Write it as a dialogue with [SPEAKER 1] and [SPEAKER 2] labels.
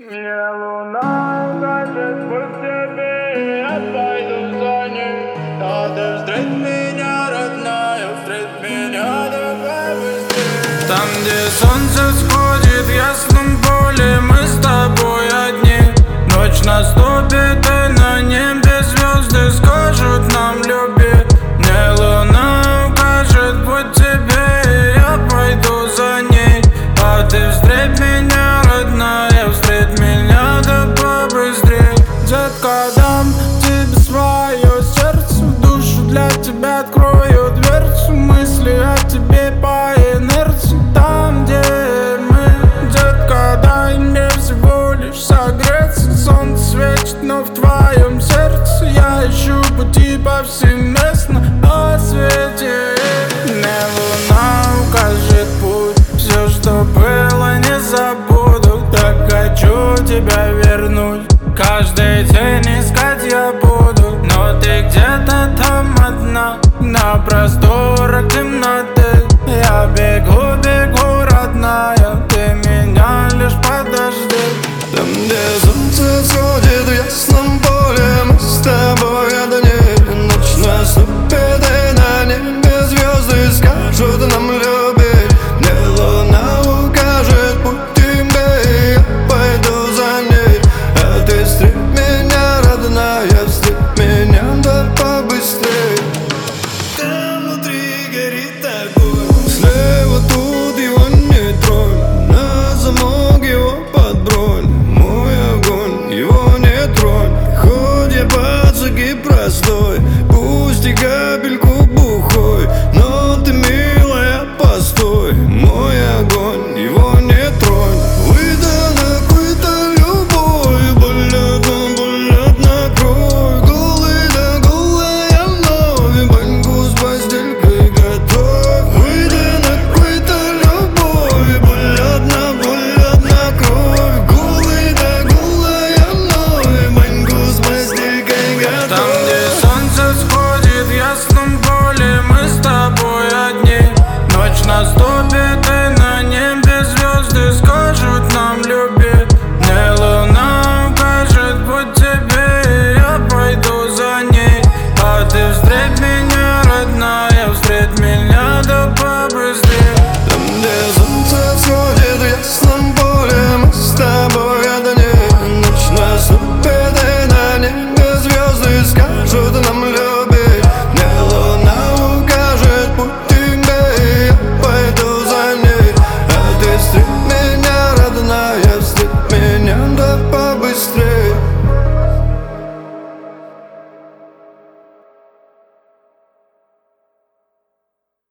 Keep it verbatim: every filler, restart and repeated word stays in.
[SPEAKER 1] Мне луна укажет путь тебе, я пойду за ней. А ты встреть меня, родная, встреть меня, давай быстрее.
[SPEAKER 2] Там, где солнце сходит в ясном поле, мы с тобой одни. Ночь наступит, и на небе звезды скажут нам люби. Мне луна укажет путь тебе, я пойду за ней. А ты встреть меня, родная, встреть меня, да побыстрей. Детка, дам тебе свое сердце, душу для тебя открою дверцу. Мысли о тебе по инерции, там, где мы. Детка, дай мне всего лишь согреться. Солнце светит, но в твоем сердце я ищу пути повсеместно на свете. Мне луна укажет путь, все, что было, не забуду. Так хочу тебя вернуть, каждый день искать я буду. Но ты где-то там одна, на просторах темноты.